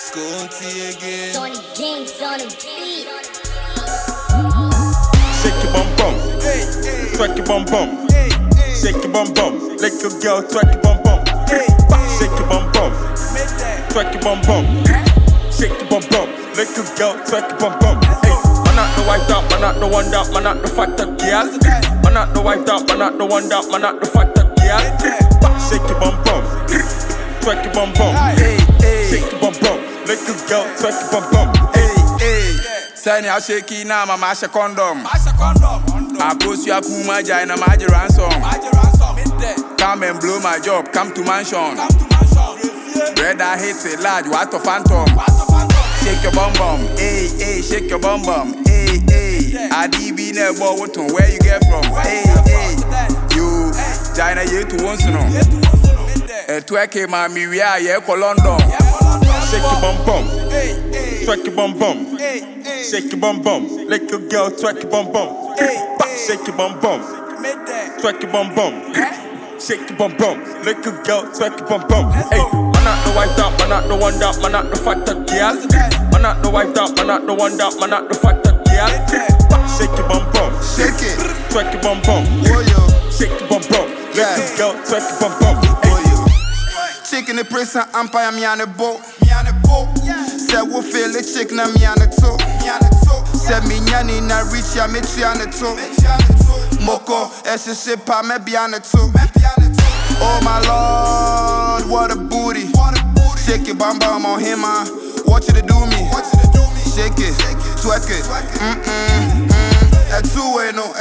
Scooty again. Tony Kings on the beat. Shake your bum bum, twerk your bum bum, shake your bum bum, let your girl twerk your bum bum, shake your bum bum, twerk your bum bum, shake your bum bum, let your girl twerk your bum bum. Hey, man not the wife that, man not the one that, man not the fact that girl. Man not the wife that, man not the one that, man not the fact that girl. Shake your bum bum, twerk your bum bum, shake your bum bum, let your girl twerk your bum bum. Sani I shake now, mama I shake condom. I post you a puma jina, my ransom. Come and blow my job, come to mansion. Bread I hate it large, what a phantom. Shake your bum bum, hey, shake your bum bum, hey. I DB never what where you get from, hey. You, China you to once no. Twerk mami we are here for London. Shake your bum bum, twerk your bum bum, shake your bum bum, let your girl twerk your bum bum. Shake your bum bum, twerk your bum bum, shake your bum bum, let your girl twerk your bum bum. Hey, man not the wife that, man not the one that, man not the fact that girl. Man not the wife that, man not the one that, man not the fact that girl. Shake your bum bum, Shake it, twerk your bum bum, shake your bum bum, let your girl twerk your bum bum. chicken the prison empire me on the boat. Say we feel the chick na me on the toe. Say me nyani na rich ya me tri on the toe. Moko SSC pa me be on the toe. Oh my lord, what a booty. Shake it, bam bam on him, man. What you to do me? Shake it, twerk it. A two-way no.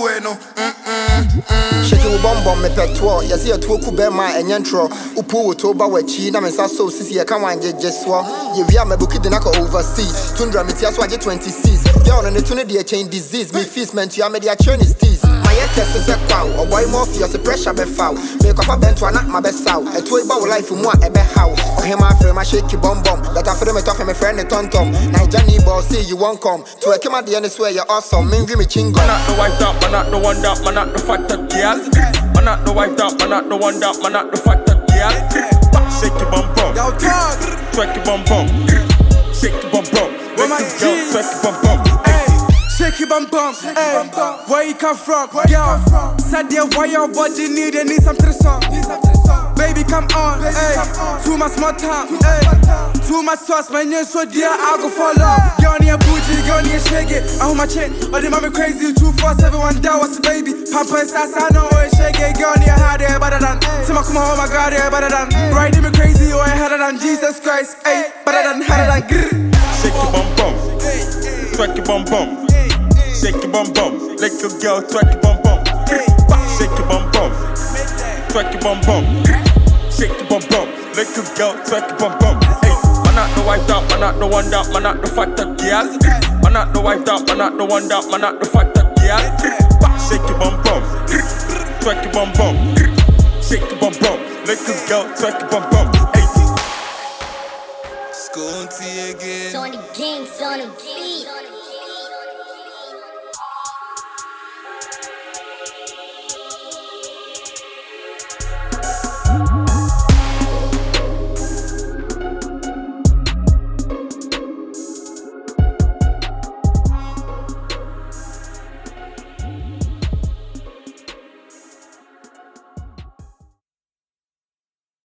Shake your bum bum me petro. You see a two kubema and yentro. Upu toba we chi na me sa so sisi ya kama nje jeswa. You via me buki dinako overseas. Tundra me tiaso aje 26. Girl on the tune dia chain disease. Me feast meant you media Chinese teas. My test is a cow. Or boy more fierce pressure be foul. Make up a bent to not my best out. A toy bow life for more a be how. Or him I frame I shake your bum bum. That I feel me tough my friend the tom tom. Nigerian boss see you won't come. To a come at the end swear you're awesome. Me give me chingo. Man not the wife that, man not the one that, man not the fact that girl. Man not the wife that, man not the one that, man not the fact that girl. Shake your bum bum, twerk your bum bum, shake your bum bum, let your girl twerk your bum bum. Shake your bum bum, hey. Where you come from, girl? Said there why your body need some song. Baby come on, hey. Too much more time, hey. Too much sauce, man, you so dear, I'll go for love. Girl near bougie, girl near shake it. I hold my chin, but the mommy crazy. 247, one down, what's the baby? Papa is ass, I know, oh, shake it. Girl near hard, yeah, better than.Tima come home, my God, yeah, better than. Riding me crazy, oh, I harder than Jesus Christ, hey. Better than, harder than, grrr. Shake your bum bum, twerk your bum bum, shake your bum bum, let your girl twerk your bum bum. Shake your bum bum, twerk your bum bum, shake your bum bum, let your girl twerk your bum bum. Hey, man not the wife that, man not the one that, man not the fact that girl. Man not the wife that, man not the one that, man not the fact that girl. Shake your bum bum, twerk your bum bum, shake your bum bum, let your girl twerk your bum bum.